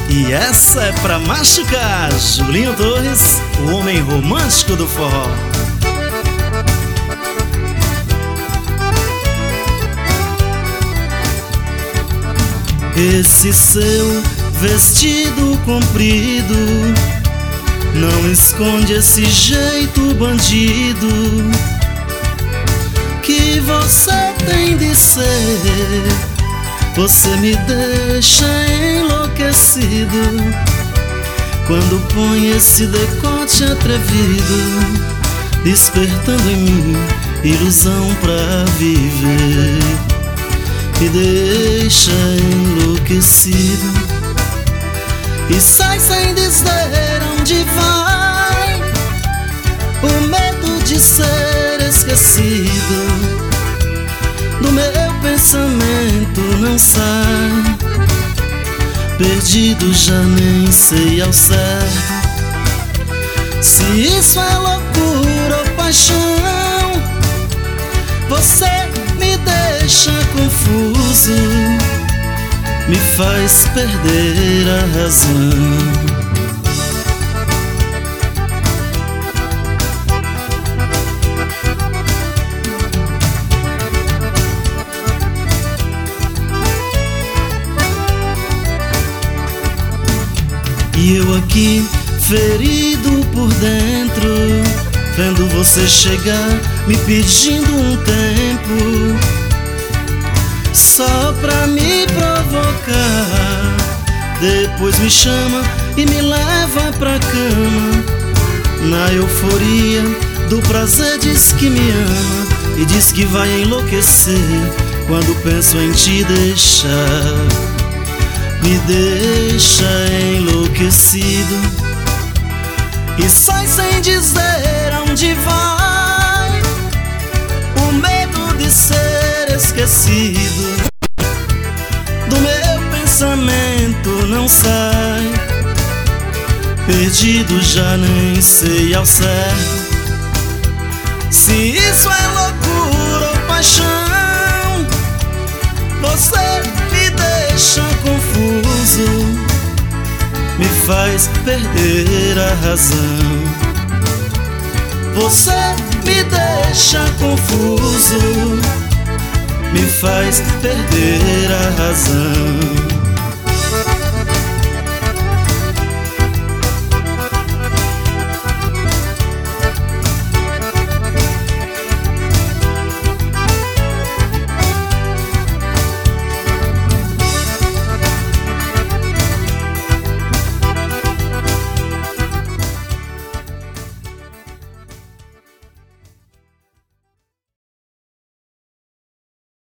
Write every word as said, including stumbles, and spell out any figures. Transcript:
E essa é pra machucar. Julinho Torres, o homem romântico do forró. Esse seu vestido comprido não esconde esse jeito bandido que você tem de ser. Você me deixa enlouquecido quando põe esse decote atrevido, despertando em mim ilusão pra viver. Me deixa enlouquecido e sai sem dizer onde vai, o medo de ser esquecido do meu pensamento não sai. Perdido já nem sei ao certo se isso é loucura ou paixão. Você me deixa confuso, me faz perder a razão. E eu aqui, ferido por dentro, vendo você chegar, me pedindo um tempo só pra me provocar. Depois me chama e me leva pra cama. Na euforia do prazer diz que me ama e diz que vai enlouquecer quando penso em te deixar. Me deixa enlouquecido e sai sem dizer aonde vai, o medo de ser esquecido do meu pensamento não sai. Perdido já nem sei ao certo se isso é loucura ou paixão. Você me deixa confuso, me faz perder a razão. Você me deixa confuso, me faz perder a razão.